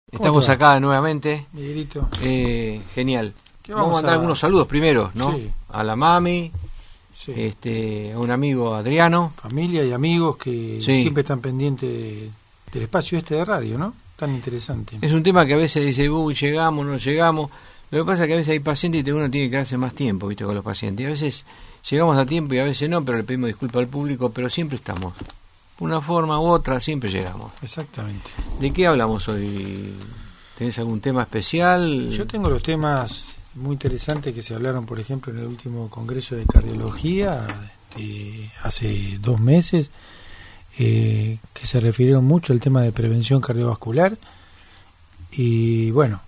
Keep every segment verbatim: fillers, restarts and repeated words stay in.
Estamos acá nuevamente. Miguelito. Eh, genial. Vamos, vamos a mandar a... algunos saludos primero, ¿no? Sí. A la mami, sí. este, a un amigo Adriano. Familia y amigos que sí. siempre están pendientes de, del espacio este de radio, ¿no? Tan interesante. Es un tema que a veces dice, uy, llegamos, no llegamos. Lo que pasa es que a veces hay pacientes y uno tiene que quedarse más tiempo, ¿viste? Con los pacientes. Y a veces llegamos a tiempo y a veces no, pero le pedimos disculpas al público, pero siempre estamos. Una forma u otra, siempre llegamos. Exactamente. ¿De qué hablamos hoy? ¿Tenés algún tema especial? Yo tengo los temas muy interesantes que se hablaron, por ejemplo, en el último Congreso de Cardiología eh, hace dos meses, eh, que se refirieron mucho al tema de prevención cardiovascular. Y bueno,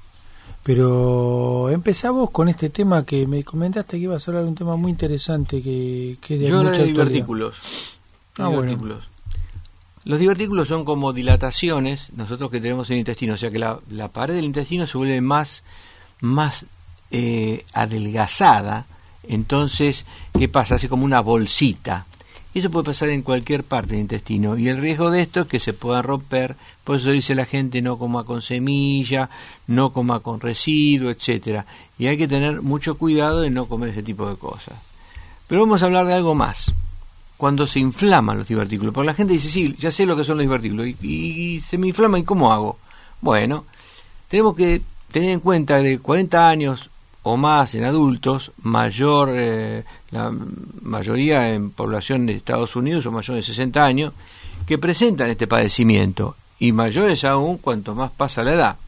pero empezamos con este tema que me comentaste que ibas a hablar de un tema muy interesante que, que es de Yo mucha hablo de actualidad. divertículos. Ah, divertículos. bueno. Los divertículos son como dilataciones, nosotros que tenemos en el intestino, o sea que la, la pared del intestino se vuelve más, más eh, adelgazada, entonces, ¿qué pasa? Hace como una bolsita. Y eso puede pasar en cualquier parte del intestino, y el riesgo de esto es que se pueda romper, por eso dice la gente no coma con semilla, no coma con residuo, etcétera. Y hay que tener mucho cuidado de no comer ese tipo de cosas. Pero vamos a hablar de algo más. Cuando se inflaman los divertículos, porque la gente dice, sí, ya sé lo que son los divertículos, y, y, y se me inflaman, ¿y cómo hago? Bueno, tenemos que tener en cuenta que de cuarenta años o más en adultos, mayor eh, la mayoría en población de Estados Unidos o mayores de sesenta años, que presentan este padecimiento, y mayores aún cuanto más pasa la edad.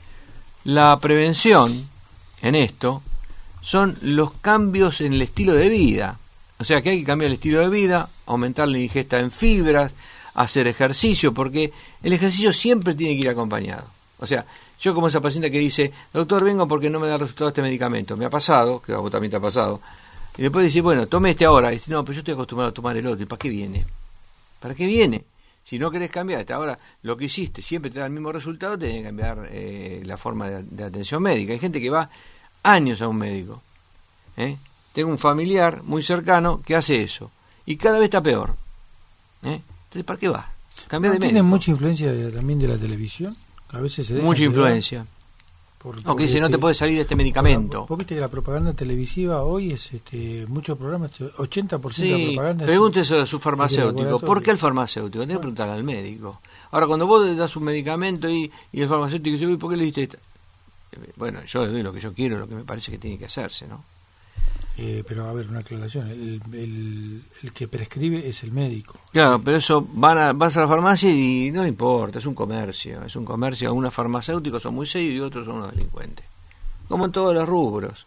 La prevención en esto son los cambios en el estilo de vida. O sea que hay que cambiar el estilo de vida, aumentar la ingesta en fibras, hacer ejercicio, porque el ejercicio siempre tiene que ir acompañado. O sea, yo como esa paciente que dice, doctor, vengo porque no me da resultado este medicamento. Me ha pasado, que a vos también te ha pasado. Y después dice, bueno, tome este ahora. Y dice, no, pero yo estoy acostumbrado a tomar el otro. ¿Y para qué viene? ¿Para qué viene? Si no querés cambiar, hasta ahora lo que hiciste siempre te da el mismo resultado, tenés que cambiar eh, la forma de, de atención médica. Hay gente que va años a un médico, ¿eh? Tengo un familiar muy cercano que hace eso y cada vez está peor, ¿eh? Entonces, ¿para qué va? Cambia de médico. ¿Tiene mucha influencia de, también de la televisión? A veces se deja mucha llevar influencia. Por, Aunque dice, no te puede salir de este medicamento. Vos viste que la propaganda televisiva hoy es este muchos programas, ochenta por ciento sí, de la propaganda. Pregúntese a su farmacéutico. ¿Por qué el farmacéutico? Tiene que bueno. preguntar al médico. Ahora, cuando vos das un medicamento y, y el farmacéutico dice, uy, ¿por qué le diste esto? Bueno, yo le doy lo que yo quiero, lo que me parece que tiene que hacerse, ¿no? Eh, pero a ver, una aclaración, el, el, el que prescribe es el médico. Claro, pero eso, van a, vas a la farmacia y no importa, es un comercio, es un comercio, algunos farmacéuticos son muy serios y otros son unos delincuentes, como en todos los rubros.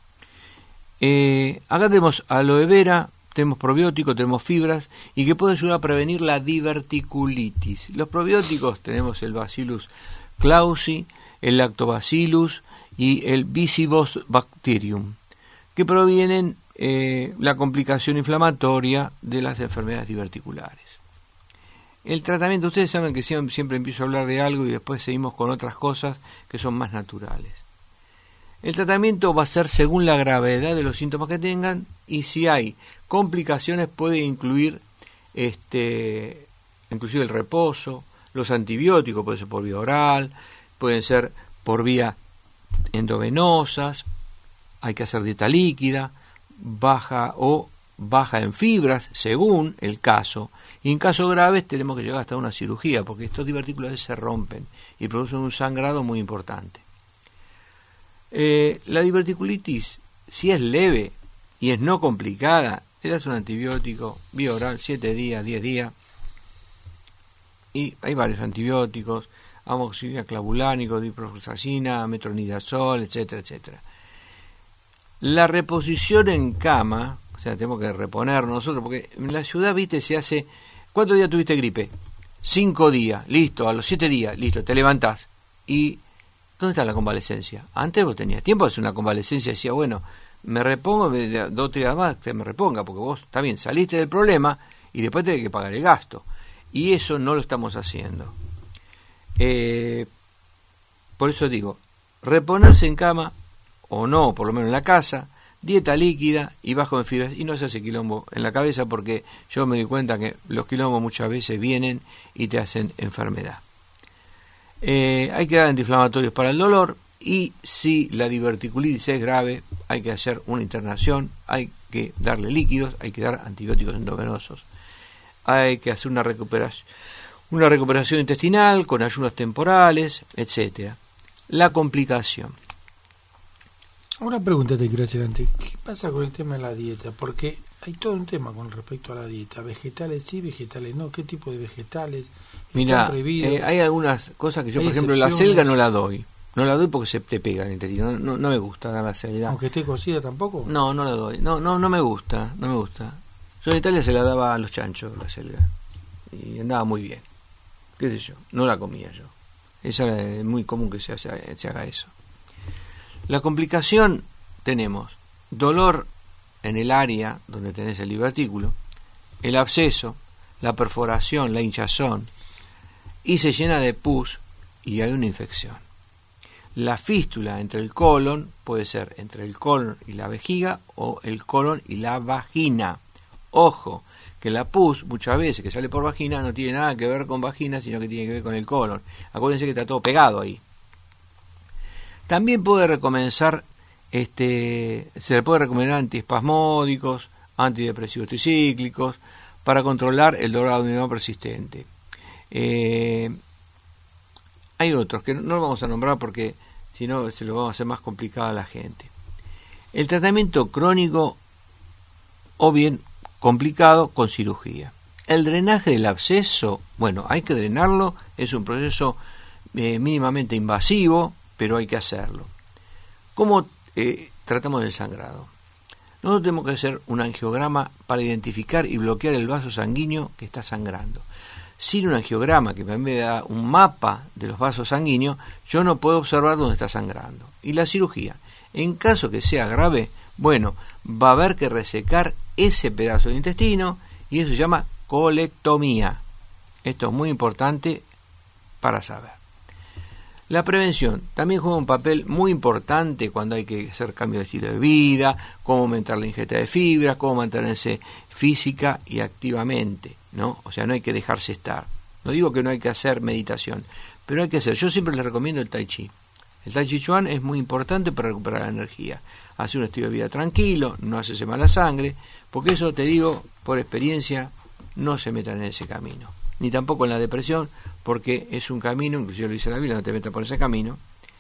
Eh, acá tenemos aloe vera, tenemos probióticos, tenemos fibras, y que puede ayudar a prevenir la diverticulitis. Los probióticos tenemos el Bacillus clausi, el Lactobacillus y el Bifidobacterium, que provienen eh, la complicación inflamatoria de las enfermedades diverticulares. El tratamiento, ustedes saben que siempre, siempre empiezo a hablar de algo y después seguimos con otras cosas que son más naturales. El tratamiento va a ser según la gravedad de los síntomas que tengan, y si hay complicaciones puede incluir este, inclusive el reposo, los antibióticos, puede ser por vía oral, pueden ser por vía endovenosas. Hay que hacer dieta líquida, baja o baja en fibras, según el caso. Y en casos graves tenemos que llegar hasta una cirugía, porque estos divertículos se rompen y producen un sangrado muy importante. Eh, la diverticulitis, si es leve y es no complicada, le das un antibiótico, vía oral, siete días, diez días. Y hay varios antibióticos, amoxicilina clavulánico, diprofloxacina, metronidazol, etcétera, etcétera. La reposición en cama, o sea, tenemos que reponer nosotros, porque en la ciudad, viste, se hace... ¿Cuántos días tuviste gripe? Cinco días, listo, a los siete días, listo, te levantás. ¿Y dónde está la convalecencia? Antes vos tenías tiempo de hacer una convalecencia, decía, bueno, me repongo, dos o tres días más que me reponga, porque vos, está bien, saliste del problema y después tenés que pagar el gasto. Y eso no lo estamos haciendo. Eh, por eso digo, reponerse en cama, o no, por lo menos en la casa, dieta líquida y bajo en fibras, y no se hace quilombo en la cabeza, porque yo me di cuenta que los quilombos muchas veces vienen y te hacen enfermedad. Eh, hay que dar antiinflamatorios para el dolor, y si la diverticulitis es grave, hay que hacer una internación, hay que darle líquidos, hay que dar antibióticos endovenosos, hay que hacer una recuperación, una recuperación intestinal con ayunos temporales, etcétera. La complicación. Una pregunta te quiero hacer antes. ¿Qué pasa con el tema de la dieta? Porque hay todo un tema con respecto a la dieta. Vegetales sí, vegetales no. ¿Qué tipo de vegetales? Mira, eh, hay algunas cosas que yo, por ejemplo, la selga no la doy. No la doy porque se te pega en el intestino. No, no, no me gusta dar la selga. ¿Aunque esté cocida tampoco? No, no la doy. No, no, no me gusta. No me gusta. Yo en Italia se la daba a los chanchos, la selga. Y andaba muy bien. ¿Qué sé yo? No la comía yo. Esa es muy común que se, hace, se haga eso. La complicación, tenemos dolor en el área donde tenés el divertículo, el absceso, la perforación, la hinchazón, y se llena de pus y hay una infección. La fístula entre el colon puede ser entre el colon y la vejiga o el colon y la vagina. Ojo, que la pus muchas veces que sale por vagina no tiene nada que ver con vagina, sino que tiene que ver con el colon. Acuérdense que está todo pegado ahí. También puede recomenzar, este, se le puede recomendar antiespasmódicos, antidepresivos tricíclicos, para controlar el dolor abdominal persistente. Eh, hay otros que no, no los vamos a nombrar porque si no se lo vamos a hacer más complicado a la gente. El tratamiento crónico o bien complicado con cirugía. El drenaje del absceso, bueno, hay que drenarlo, es un proceso eh, mínimamente invasivo, pero hay que hacerlo. ¿Cómo eh, tratamos del sangrado? Nosotros tenemos que hacer un angiograma para identificar y bloquear el vaso sanguíneo que está sangrando. Sin un angiograma que me da un mapa de los vasos sanguíneos, yo no puedo observar dónde está sangrando. Y la cirugía, en caso que sea grave, bueno, va a haber que resecar ese pedazo de intestino y eso se llama colectomía. Esto es muy importante para saber. La prevención también juega un papel muy importante cuando hay que hacer cambio de estilo de vida, cómo aumentar la ingesta de fibra, cómo mantenerse física y activamente, ¿no? O sea, no hay que dejarse estar. No digo que no hay que hacer meditación, pero hay que hacer. Yo siempre les recomiendo el Tai Chi. El Tai Chi Chuan es muy importante para recuperar la energía. Hace un estilo de vida tranquilo, no hace mala sangre, porque eso te digo, por experiencia, no se metan en ese camino. Ni tampoco en la depresión, porque es un camino, inclusive lo dice la Biblia, no te metas por ese camino.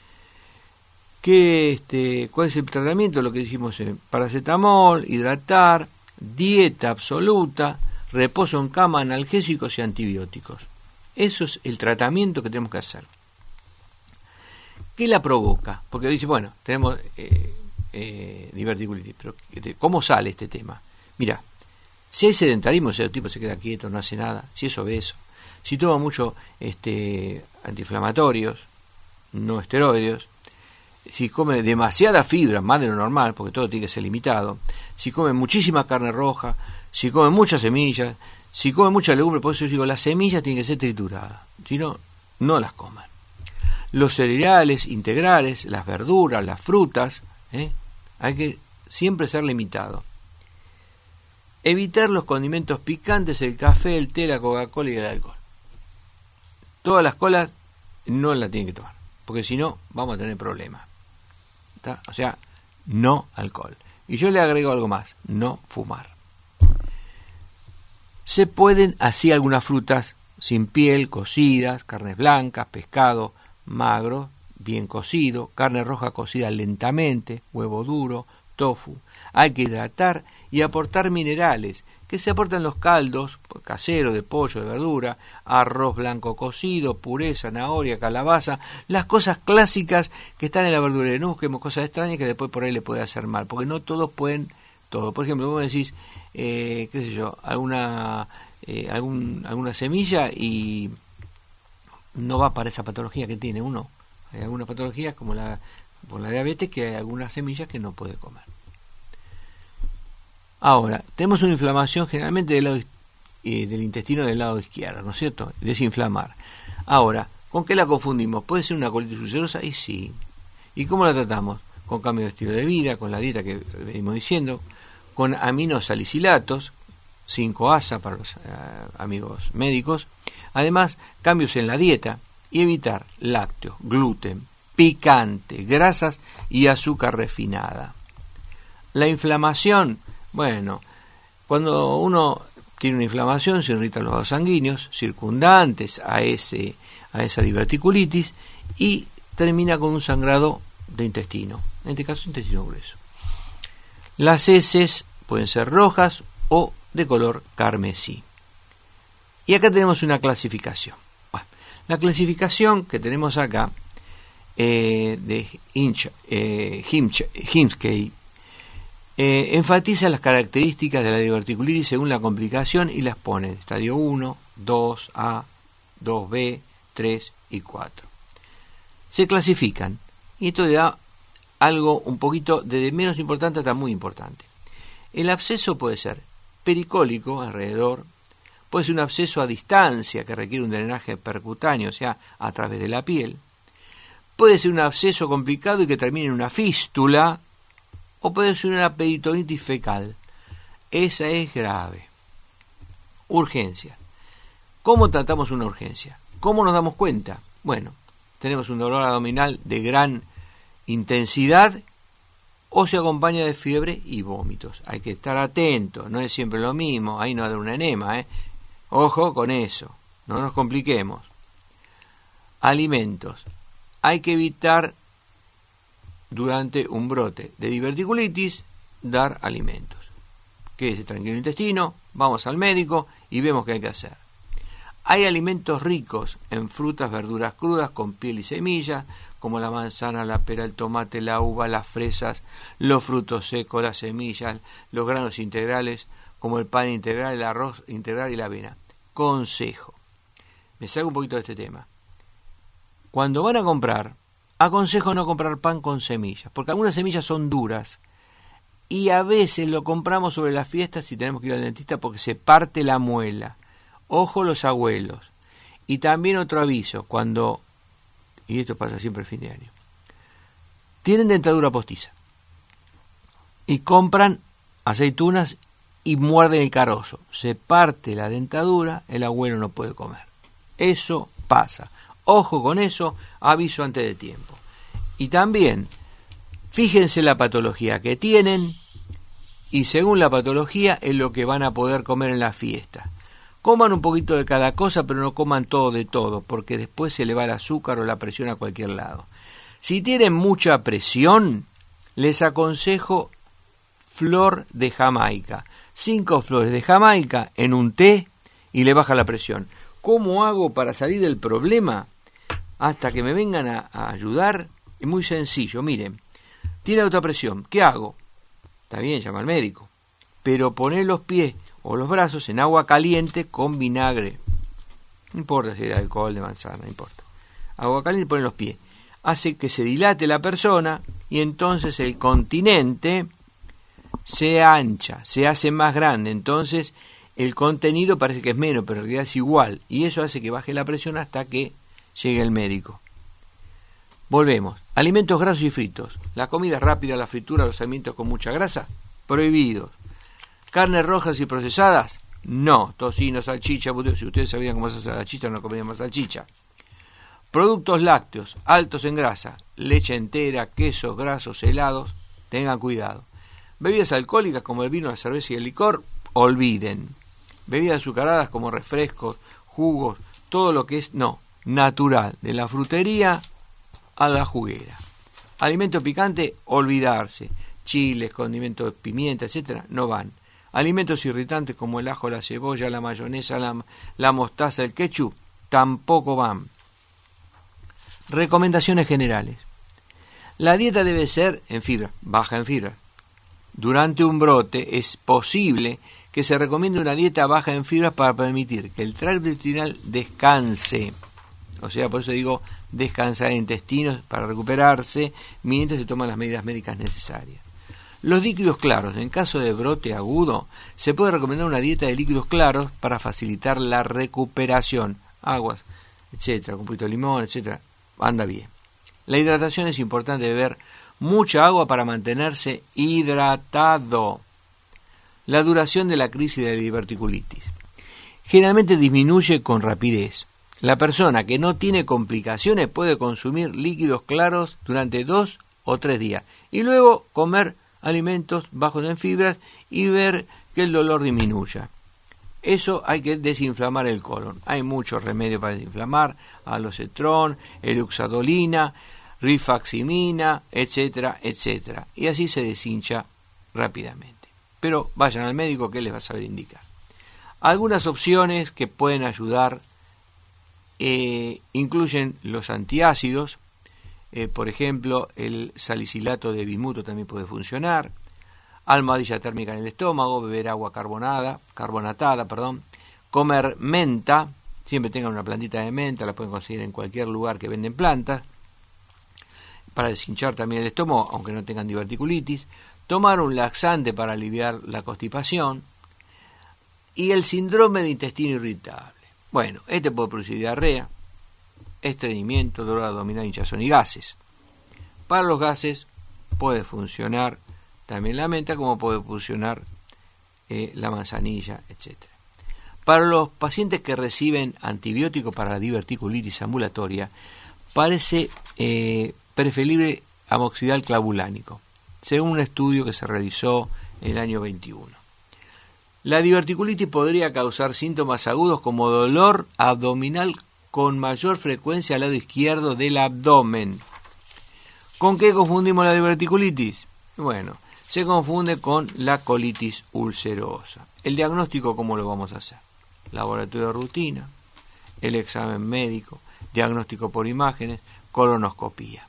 Que este, ¿cuál es el tratamiento? Lo que dijimos, eh, paracetamol, hidratar, dieta absoluta, reposo en cama, analgésicos y antibióticos. Eso es el tratamiento que tenemos que hacer. ¿Qué la provoca? Porque dice, bueno, tenemos eh, eh, diverticulitis, pero ¿cómo sale este tema? Mira, si hay sedentarismo, o sea, el tipo se queda quieto, no hace nada, si es obeso, si toma mucho este, antiinflamatorios, no esteroides, si come demasiada fibra, más de lo normal, porque todo tiene que ser limitado, si come muchísima carne roja, si come muchas semillas, si come mucha legumbre, por eso yo digo, las semillas tienen que ser trituradas, si no, no las coman. Los cereales integrales, las verduras, las frutas, ¿eh? hay que siempre ser limitado. Evitar los condimentos picantes, el café, el té, la Coca-Cola y el alcohol. Todas las colas no las tienen que tomar, porque si no vamos a tener problemas. ¿Está? O sea, no alcohol. Y yo le agrego algo más, no fumar. Se pueden así algunas frutas sin piel, cocidas, carnes blancas, pescado magro, bien cocido, carne roja cocida lentamente, huevo duro, tofu. Hay que hidratar y aportar minerales que se aportan en los caldos caseros de pollo, de verdura, arroz blanco cocido, puré, zanahoria, calabaza, las cosas clásicas que están en la verdulería. No busquemos cosas extrañas que después por ahí le puede hacer mal, porque no todos pueden todo. Por ejemplo, vos decís, eh, qué sé yo, alguna, eh, algún, alguna semilla y no va para esa patología que tiene uno. Hay algunas patologías como la, por la diabetes que hay algunas semillas que no puede comer. Ahora, tenemos una inflamación generalmente del lado eh, del intestino del lado izquierdo, ¿no es cierto? Desinflamar. Ahora, ¿con qué la confundimos? ¿Puede ser una colitis ulcerosa? Y sí. ¿Y cómo la tratamos? Con cambio de estilo de vida, con la dieta que venimos diciendo, con aminosalicilatos, cinco A S A para los uh, amigos médicos. Además, cambios en la dieta y evitar lácteos, gluten, picante, grasas y azúcar refinada. La inflamación, bueno, cuando uno tiene una inflamación se irritan los vasos sanguíneos circundantes a, ese, a esa diverticulitis y termina con un sangrado de intestino, en este caso intestino grueso. Las heces pueden ser rojas o de color carmesí. Y acá tenemos una clasificación. Bueno, la clasificación que tenemos acá eh, de Hinch, eh, Hinch, Hinchkey eh, enfatiza las características de la diverticulitis según la complicación y las pone en estadio uno, dos A, dos B, tres y cuatro. Se clasifican y esto le da algo un poquito de menos importante hasta muy importante. El absceso puede ser pericólico alrededor, puede ser un absceso a distancia que requiere un drenaje percutáneo, o sea, a través de la piel, puede ser un absceso complicado y que termine en una fístula, o puede ser una peritonitis fecal. Esa es grave. Urgencia. ¿Cómo tratamos una urgencia? ¿Cómo nos damos cuenta? Bueno, tenemos un dolor abdominal de gran intensidad o se acompaña de fiebre y vómitos. Hay que estar atento, no es siempre lo mismo, ahí no da un enema, ¿eh? Ojo con eso, no nos compliquemos. Alimentos. Hay que evitar durante un brote de diverticulitis dar alimentos. Quédese tranquilo el intestino, vamos al médico y vemos qué hay que hacer. Hay alimentos ricos en frutas, verduras crudas con piel y semillas, como la manzana, la pera, el tomate, la uva, las fresas, los frutos secos, las semillas, los granos integrales, como el pan integral, el arroz integral y la avena. Consejo. Me salgo un poquito de este tema. Cuando van a comprar, aconsejo no comprar pan con semillas, porque algunas semillas son duras y a veces lo compramos sobre las fiestas y tenemos que ir al dentista porque se parte la muela. Ojo los abuelos. Y también otro aviso, cuando, y esto pasa siempre el fin de año, tienen dentadura postiza y compran aceitunas y muerden el carozo, se parte la dentadura, el abuelo no puede comer. Eso pasa. Ojo con eso, aviso antes de tiempo. Y también, fíjense la patología que tienen y según la patología es lo que van a poder comer en la fiesta. Coman un poquito de cada cosa, pero no coman todo de todo, porque después se le va el azúcar o la presión a cualquier lado. Si tienen mucha presión, les aconsejo flor de Jamaica. Cinco flores de Jamaica en un té y le baja la presión. ¿Cómo hago para salir del problema? Hasta que me vengan a, a ayudar, es muy sencillo. Miren, tiene alta presión, ¿qué hago? Está bien, llama al médico, pero poner los pies o los brazos en agua caliente con vinagre. No importa si era alcohol de manzana, no importa. Agua caliente y poner los pies. Hace que se dilate la persona y entonces el continente se ancha, se hace más grande. Entonces el contenido parece que es menos, pero en realidad es igual. Y eso hace que baje la presión hasta que llegue el médico. Volvemos. Alimentos grasos y fritos. Las comidas rápidas, la fritura, los alimentos con mucha grasa, prohibidos. Carnes rojas y procesadas, no. Tocino, salchicha, si ustedes sabían cómo se hace la salchicha, no comían más salchicha. Productos lácteos, altos en grasa, leche entera, quesos, grasos, helados, tengan cuidado. Bebidas alcohólicas como el vino, la cerveza y el licor, olviden. Bebidas azucaradas como refrescos, jugos, todo lo que es, no, natural, de la frutería a la juguera. Alimento picante, olvidarse. Chiles, condimentos, pimienta, etcétera, no van. Alimentos irritantes como el ajo, la cebolla, la mayonesa, la, la mostaza, el ketchup, tampoco van. Recomendaciones generales. La dieta debe ser en fibra, baja en fibra. Durante un brote es posible que se recomiende una dieta baja en fibras para permitir que el tracto intestinal descanse. O sea, por eso digo descansar en intestinos para recuperarse mientras se toman las medidas médicas necesarias. Los líquidos claros. En caso de brote agudo, se puede recomendar una dieta de líquidos claros para facilitar la recuperación. Aguas, etcétera, con un poquito de limón, etcétera. Anda bien. La hidratación es importante, beber mucha agua para mantenerse hidratado. La duración de la crisis de diverticulitis. Generalmente disminuye con rapidez. La persona que no tiene complicaciones puede consumir líquidos claros durante dos o tres días y luego comer alimentos bajos en fibras y ver que el dolor disminuya. Eso hay que desinflamar el colon. Hay muchos remedios para desinflamar, alocetrón, eruxadolina, rifaximina, etcétera, etcétera. Y así se deshincha rápidamente. Pero vayan al médico que les va a saber indicar. Algunas opciones que pueden ayudar eh, incluyen los antiácidos. Eh, por ejemplo, el salicilato de bimuto también puede funcionar. Almohadilla térmica en el estómago, beber agua carbonada, carbonatada, perdón, comer menta, siempre tengan una plantita de menta, la pueden conseguir en cualquier lugar que venden plantas, para deshinchar también el estómago, aunque no tengan diverticulitis, tomar un laxante para aliviar la constipación y el síndrome de intestino irritable. Bueno, este puede producir diarrea, estreñimiento, dolor abdominal, hinchazón y gases. Para los gases puede funcionar también la menta, como puede funcionar eh, la manzanilla, etcétera. Para los pacientes que reciben antibióticos para la diverticulitis ambulatoria, parece eh, preferible amoxidal clavulánico, según un estudio que se realizó en el año veintiuno. La diverticulitis podría causar síntomas agudos como dolor abdominal con mayor frecuencia al lado izquierdo del abdomen. ¿Con qué confundimos la diverticulitis? Bueno, se confunde con la colitis ulcerosa. El diagnóstico, ¿cómo lo vamos a hacer? Laboratorio de rutina, el examen médico, diagnóstico por imágenes, colonoscopía.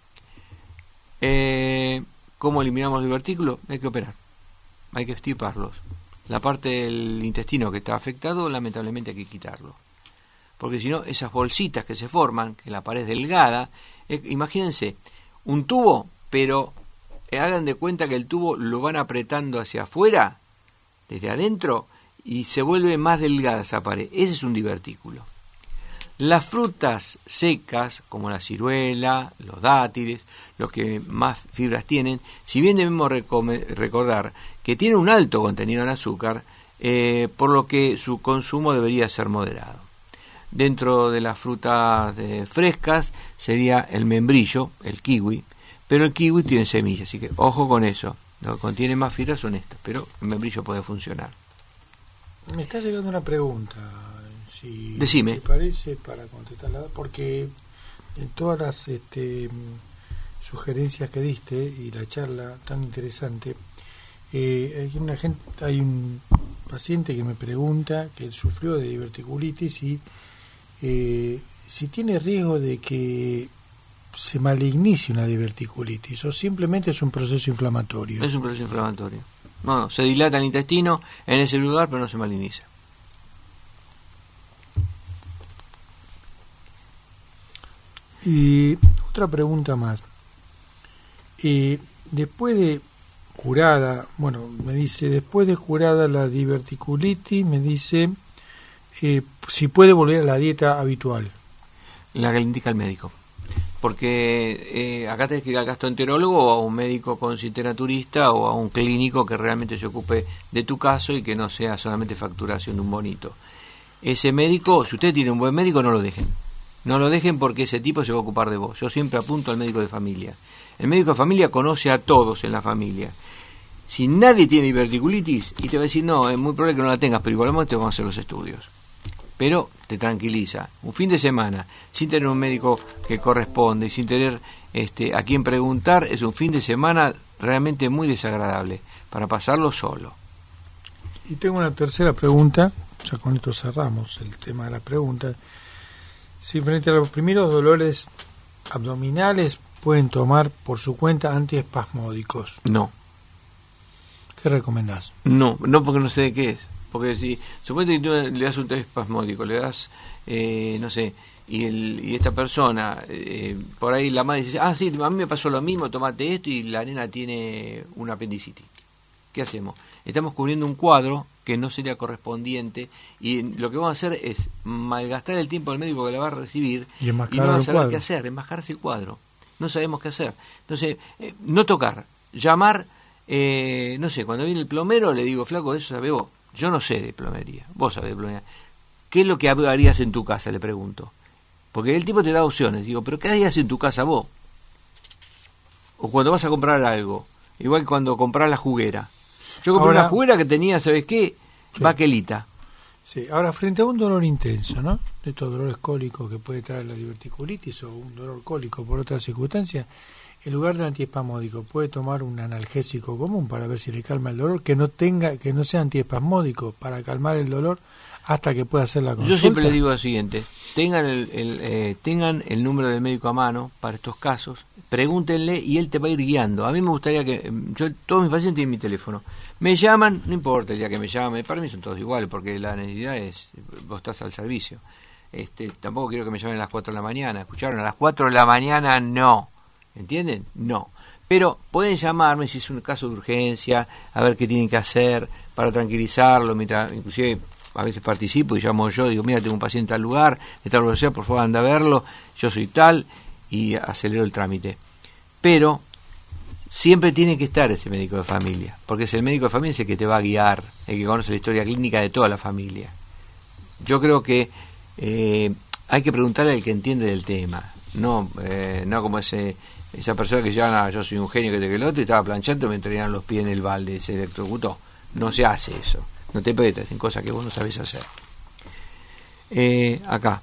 Eh, ¿Cómo eliminamos el divertículo? Hay que operar, hay que extirparlos. La parte del intestino que está afectado, lamentablemente hay que quitarlo. Porque si no, esas bolsitas que se forman, que la pared es delgada, eh, imagínense, un tubo, pero hagan de cuenta que el tubo lo van apretando hacia afuera, desde adentro, y se vuelve más delgada esa pared. Ese es un divertículo. Las frutas secas, como la ciruela, los dátiles, los que más fibras tienen, si bien debemos recordar que tienen un alto contenido en azúcar, eh, por lo que su consumo debería ser moderado. Dentro de las frutas eh, frescas sería el membrillo, el kiwi, pero el kiwi tiene semillas, así que ojo con eso. Lo que contiene más fibras son estas, pero el membrillo puede funcionar. Me está llegando una pregunta, si Decime. te parece, para contestarla, porque en todas las este, sugerencias que diste y la charla tan interesante, eh, hay una gente, hay un paciente que me pregunta que sufrió de diverticulitis y eh, si tiene riesgo de que se malignice una diverticulitis o simplemente es un proceso inflamatorio. Es un proceso inflamatorio. No, no, se dilata el intestino en ese lugar, pero no se maligniza. Y otra pregunta más. Eh, después de curada, bueno, me dice, después de curada la diverticulitis, me dice eh, si puede volver a la dieta habitual. La que le indica el médico. Porque eh, acá tenés que ir al gastroenterólogo o a un médico consulteraturista o a un clínico que realmente se ocupe de tu caso y que no sea solamente facturación de un bonito. Ese médico, si usted tiene un buen médico, no lo dejen. No lo dejen porque ese tipo se va a ocupar de vos. Yo siempre apunto al médico de familia. El médico de familia conoce a todos en la familia. Si nadie tiene diverticulitis y te va a decir, no, es muy probable que no la tengas, pero igualmente te vamos a hacer los estudios. Pero te tranquiliza. Un fin de semana, sin tener un médico que corresponde y sin tener este, a quien preguntar, es un fin de semana realmente muy desagradable para pasarlo solo. Y tengo una tercera pregunta, ya con esto cerramos el tema de la pregunta. Si frente a los primeros dolores abdominales pueden tomar por su cuenta antiespasmódicos. No. ¿Qué recomendás? No, no porque no sé de qué es. Porque si suponete que tú le das un test espasmódico, le das, eh, no sé, y, el, y esta persona, eh, por ahí la madre dice, ah, sí, a mí me pasó lo mismo, tomate esto y la nena tiene una apendicitis. ¿Qué hacemos? Estamos cubriendo un cuadro que no sería correspondiente y lo que vamos a hacer es malgastar el tiempo del médico que la va a recibir y, y no va a saber cuadro. qué hacer, enmascararse el cuadro. No sabemos qué hacer. Entonces, eh, no tocar, llamar, eh, no sé, cuando viene el plomero le digo, flaco, de eso sabe vos. Yo no sé de plomería, vos sabés de plomería. ¿qué es lo que harías en tu casa? Le pregunto. Porque el tipo te da opciones. Digo, ¿pero qué harías en tu casa vos? O cuando vas a comprar algo. Igual que cuando compras la juguera. Yo compré Ahora, una juguera que tenía, ¿sabes qué? Sí. Baquelita. Sí, ahora frente a un dolor intenso, ¿no? De estos dolores cólicos que puede traer la diverticulitis o un dolor cólico por otras circunstancias, en lugar de antiespasmódico puede tomar un analgésico común para ver si le calma el dolor, que no tenga, que no sea antiespasmódico para calmar el dolor hasta que pueda hacer la consulta. Yo siempre le digo lo siguiente, tengan el, el eh, tengan el número del médico a mano para estos casos, pregúntenle y él te va a ir guiando. A mí me gustaría que, yo todos mis pacientes tienen mi teléfono, me llaman, no importa el día que me llamen, para mí son todos iguales porque la necesidad es, vos estás al servicio. Este, tampoco quiero que me llamen a las cuatro de la mañana, ¿escucharon? A las cuatro de la mañana no, ¿entienden? No. Pero pueden llamarme si es un caso de urgencia, a ver qué tienen que hacer para tranquilizarlo, mientras, inclusive a veces participo y llamo yo, digo, mira, tengo un paciente al lugar, de tal velocidad, por favor anda a verlo, yo soy tal, y acelero el trámite. Pero siempre tiene que estar ese médico de familia, porque es el médico de familia es el que te va a guiar, el que conoce la historia clínica de toda la familia. Yo creo que eh, hay que preguntarle al que entiende del tema, no eh, no como ese esa persona que llama, yo soy un genio que te que el otro, y estaba planchando, me entrenaron los pies en el balde, se electrocutó. No se hace eso. No te metas en cosas que vos no sabés hacer. Eh, acá.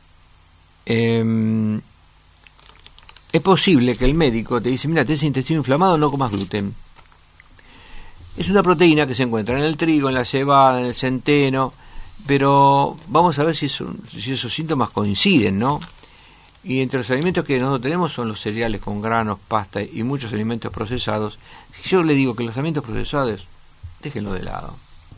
Eh, es posible que el médico te dice, mira, tenés intestino inflamado, no comas gluten. Es una proteína que se encuentra en el trigo, en la cebada, en el centeno, pero vamos a ver si, eso, si esos síntomas coinciden, ¿no? Y entre los alimentos que nosotros tenemos son los cereales con granos, pasta y muchos alimentos procesados. Si yo le digo que los alimentos procesados, déjenlo de lado.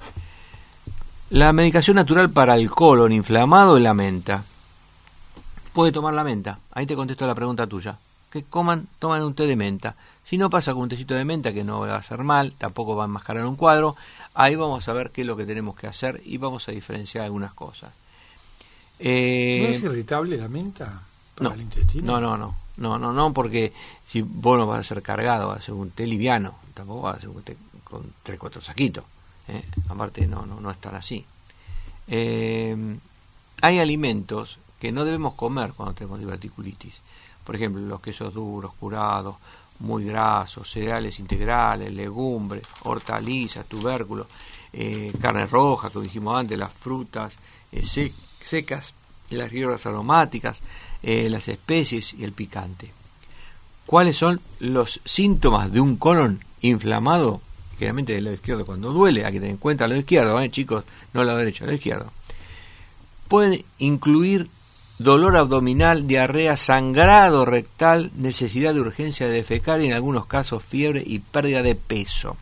La medicación natural para el colon inflamado es la menta. Puede tomar la menta. Ahí te contesto la pregunta tuya. Que coman, toman un té de menta. Si no pasa con un tecito de menta, que no va a hacer mal, tampoco va a enmascarar un cuadro, ahí vamos a ver qué es lo que tenemos que hacer y vamos a diferenciar algunas cosas. Eh, ¿No es irritable la menta para no, el intestino? No, no, no, no, no, no, porque si vos no vas a ser cargado, vas a hacer un té liviano, tampoco vas a hacer un té con tres, cuatro saquitos. ¿eh? Aparte no, no, no es tan así. Eh, hay alimentos que no debemos comer cuando tenemos diverticulitis. Por ejemplo, los quesos duros, curados, muy grasos, cereales integrales, legumbres, hortalizas, tubérculos, eh, carne roja, como dijimos antes, las frutas eh, sec, secas, las hierbas aromáticas, eh, las especies y el picante. ¿Cuáles son los síntomas de un colon inflamado? Generalmente del lado izquierdo cuando duele, hay que tener en cuenta el lado izquierdo, ¿eh, chicos? No el lado derecho, el lado izquierdo. Pueden incluir dolor abdominal, diarrea, sangrado rectal, necesidad de urgencia de defecar y en algunos casos fiebre y pérdida de peso.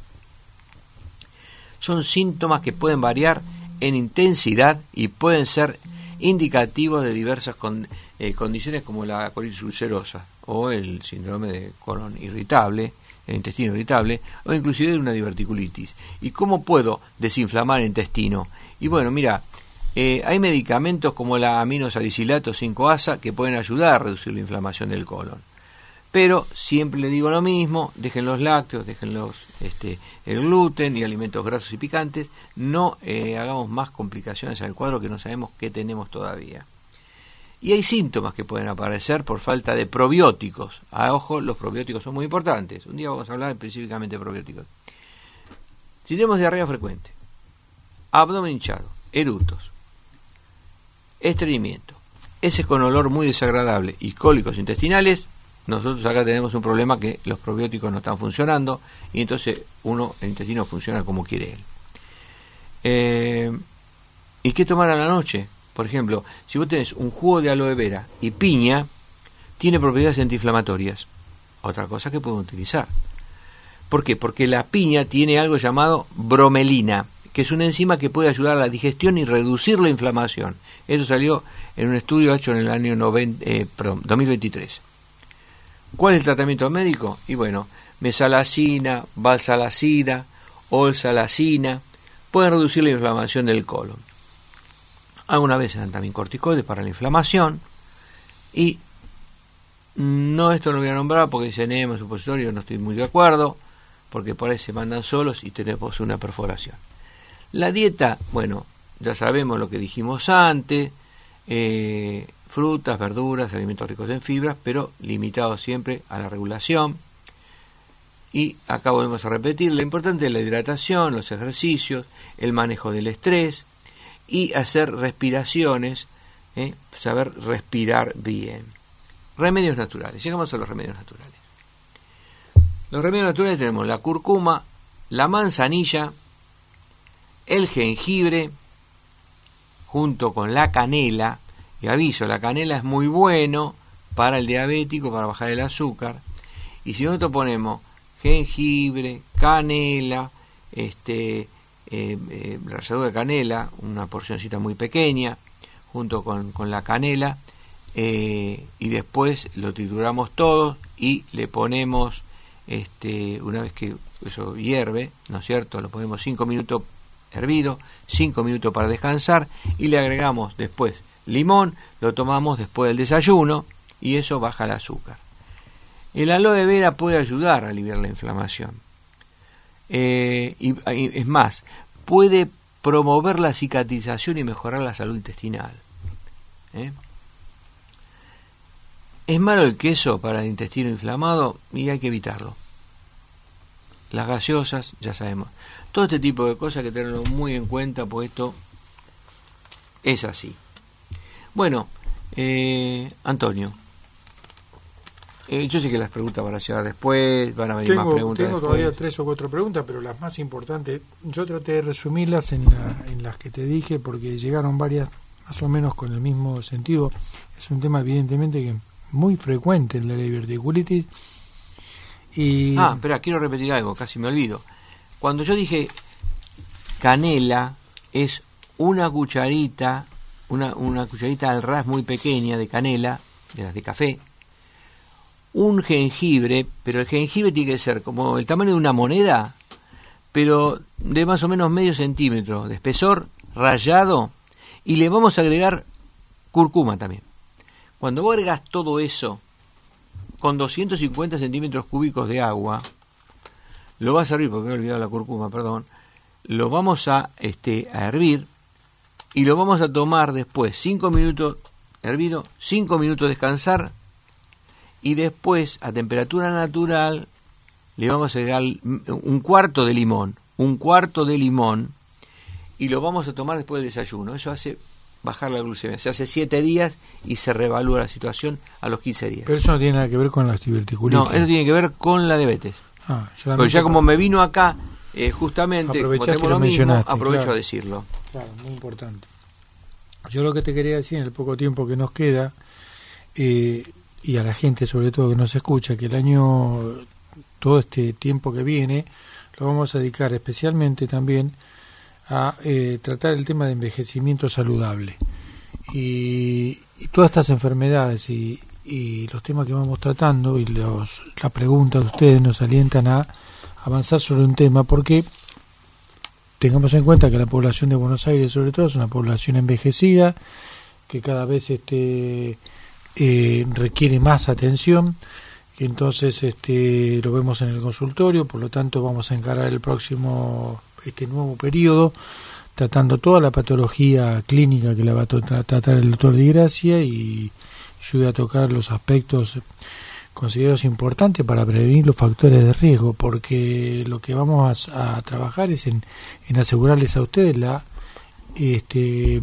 Son síntomas que pueden variar en intensidad y pueden ser indicativos de diversas con, eh, condiciones como la colitis ulcerosa o el síndrome de colon irritable, el intestino irritable, o inclusive de una diverticulitis. ¿Y cómo puedo desinflamar el intestino? Y bueno, mira, eh, hay medicamentos como la aminosalicilato cinco asa que pueden ayudar a reducir la inflamación del colon. Pero siempre le digo lo mismo, dejen los lácteos, dejen los, este, el gluten y alimentos grasos y picantes, no eh, hagamos más complicaciones al cuadro que no sabemos qué tenemos todavía. Y hay síntomas que pueden aparecer por falta de probióticos. A ojo, los probióticos son muy importantes. Un día vamos a hablar específicamente de probióticos. Si tenemos diarrea frecuente, abdomen hinchado, eructos, estreñimiento, heces con olor muy desagradable y cólicos intestinales, nosotros acá tenemos un problema que los probióticos no están funcionando y entonces uno, el intestino funciona como quiere él. Eh, ¿Y qué tomar a la noche? Por ejemplo, si vos tenés un jugo de aloe vera y piña, tiene propiedades antiinflamatorias. Otra cosa que pueden utilizar. ¿Por qué? Porque la piña tiene algo llamado bromelina, que es una enzima que puede ayudar a la digestión y reducir la inflamación. Eso salió en un estudio hecho en el año noventa, eh, perdón, dos mil veintitrés. ¿Cuál es el tratamiento médico? Y bueno, mesalazina, valsalacida, olsalacina, pueden reducir la inflamación del colon. Algunas veces dan también corticoides para la inflamación. Y no, esto no lo voy a nombrar porque dice enema, supositorio, no estoy muy de acuerdo, porque por ahí se mandan solos y tenemos una perforación. La dieta, bueno, ya sabemos lo que dijimos antes, eh, frutas, verduras, alimentos ricos en fibras, pero limitados siempre a la regulación. Y acá volvemos a repetir, lo importante es la hidratación, los ejercicios, el manejo del estrés y hacer respiraciones, ¿eh? saber respirar bien. Remedios naturales, llegamos a los remedios naturales. Los remedios naturales tenemos la cúrcuma, la manzanilla, el jengibre, junto con la canela. Y aviso, la canela es muy bueno para el diabético, para bajar el azúcar. Y si nosotros ponemos jengibre, canela, este, eh, eh, ralladura de canela, una porcioncita muy pequeña, junto con, con la canela, eh, y después lo trituramos todo y le ponemos, este, una vez que eso hierve, ¿no es cierto?, lo ponemos cinco minutos hervido, cinco minutos para descansar, y le agregamos después limón, lo tomamos después del desayuno, y eso baja el azúcar. El aloe vera puede ayudar a aliviar la inflamación. Eh, y, y es más, puede promover la cicatrización y mejorar la salud intestinal. ¿Eh? ¿Es malo el queso para el intestino inflamado? Y hay que evitarlo. Las gaseosas, ya sabemos. Todo este tipo de cosas hay que tenerlo muy en cuenta, porque esto es así. Bueno, eh, Antonio, eh, yo sé que las preguntas van a llegar después, van a venir tengo, más preguntas Tengo después. todavía tres o cuatro preguntas, pero las más importantes, yo traté de resumirlas en, la, en las que te dije, porque llegaron varias más o menos con el mismo sentido. Es un tema evidentemente que muy frecuente en la diverticulitis. Y... Ah, espera, quiero repetir algo, casi me olvido. Cuando yo dije canela, es una cucharita, una, una cucharita al ras muy pequeña de canela, de las de café, un jengibre, pero el jengibre tiene que ser como el tamaño de una moneda, pero de más o menos medio centímetro de espesor, rallado, y le vamos a agregar cúrcuma también. Cuando vos agregás todo eso con doscientos cincuenta centímetros cúbicos de agua, lo vas a hervir, porque me he olvidado la cúrcuma, perdón, lo vamos a, este, a hervir, y lo vamos a tomar después, cinco minutos hervido, cinco minutos descansar, y después, a temperatura natural, le vamos a agregar un cuarto de limón, un cuarto de limón, y lo vamos a tomar después del desayuno. Eso hace bajar la glucemia. Se hace siete días y se reevalúa la situación a los quince días. Pero eso no tiene nada que ver con la diverticulitis. No, eso tiene que ver con la diabetes. Ah, pero ya como me vino acá, eh, justamente, como tenemos lo mismo, aprovecho claro, a decirlo. Claro, muy importante. Yo lo que te quería decir en el poco tiempo que nos queda, eh, y a la gente sobre todo que nos escucha, que el año, todo este tiempo que viene, lo vamos a dedicar especialmente también a eh, tratar el tema de envejecimiento saludable. Y, y todas estas enfermedades y, y los temas que vamos tratando y los, las preguntas de ustedes nos alientan a avanzar sobre un tema, porque tengamos en cuenta que la población de Buenos Aires sobre todo es una población envejecida, que cada vez este eh, requiere más atención, que entonces este lo vemos en el consultorio, por lo tanto vamos a encarar el próximo este nuevo periodo tratando toda la patología clínica que la va a tra- tratar el doctor Di Gracia, y yo voy a tocar los aspectos considerados importantes para prevenir los factores de riesgo, porque lo que vamos a, a trabajar es en, en asegurarles a ustedes la este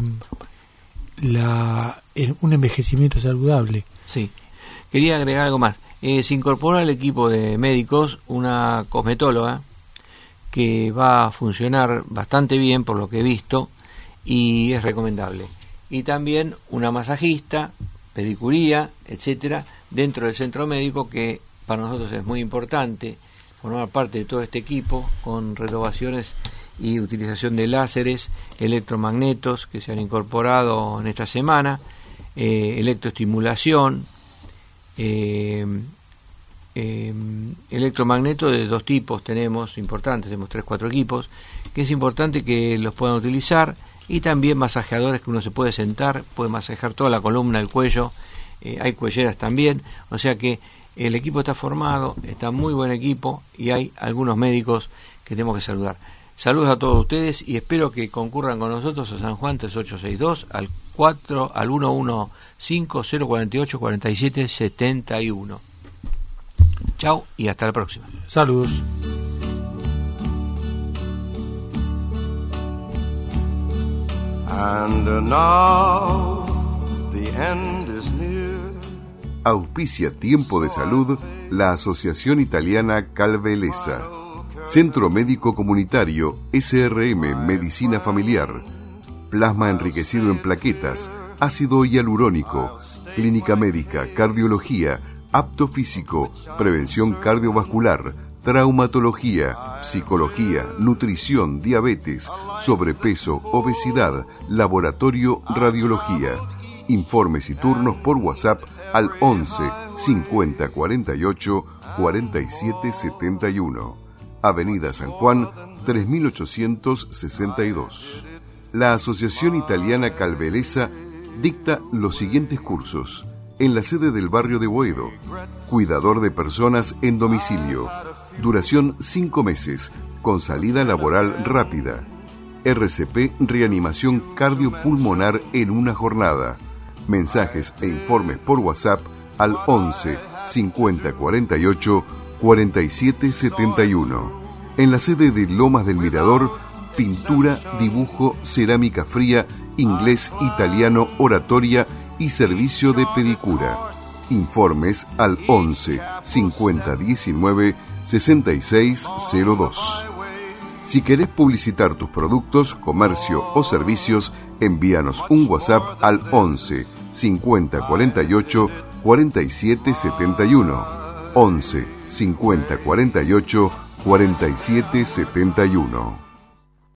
la el, un envejecimiento saludable. Sí, quería agregar algo más. Eh, se incorpora al equipo de médicos una cosmetóloga que va a funcionar bastante bien por lo que he visto y es recomendable. Y también una masajista, pedicuría, etcétera, dentro del centro médico, que para nosotros es muy importante formar parte de todo este equipo, con renovaciones y utilización de láseres, electromagnetos que se han incorporado en esta semana, eh, electroestimulación, eh, eh, electromagneto de dos tipos tenemos importantes, tenemos tres, cuatro equipos, que es importante que los puedan utilizar, y también masajeadores que uno se puede sentar, puede masajear toda la columna, el cuello, eh, hay cuelleras también, o sea que el equipo está formado, está muy buen equipo, y hay algunos médicos que tenemos que saludar. Saludos a todos ustedes y espero que concurran con nosotros a San Juan tres ocho seis dos al cuatro al uno uno cinco cero cuatro ocho cuatro siete siete uno. Chao y hasta la próxima. Saludos. And now the end is near. Auspicia Tiempo de Salud la Asociación Italiana Calvelesa. Centro Médico Comunitario S R M Medicina Familiar. Plasma enriquecido en plaquetas, ácido hialurónico, clínica médica, cardiología, apto físico, prevención cardiovascular, traumatología, psicología, nutrición, diabetes, sobrepeso, obesidad, laboratorio, radiología. Informes y turnos por WhatsApp al once cincuenta cuarenta y ocho cuarenta y siete setenta y uno. Avenida San Juan tres mil ochocientos sesenta y dos. La Asociación Italiana Calvelesa dicta los siguientes cursos en la sede del barrio de Boedo: cuidador de personas en domicilio, duración cinco meses, con salida laboral rápida. R C P Reanimación Cardiopulmonar en una jornada. Mensajes e informes por WhatsApp al once cincuenta cuarenta y ocho cuarenta y siete setenta y uno. En la sede de Lomas del Mirador, pintura, dibujo, cerámica fría, inglés, italiano, oratoria y servicio de pedicura. Informes al once cincuenta diecinueve sesenta y seis cero dos. Si querés publicitar tus productos, comercio o servicios, envíanos un WhatsApp al once cincuenta cuarenta y ocho cuarenta y siete setenta y uno. once cincuenta cuarenta y ocho cuarenta y siete setenta y uno.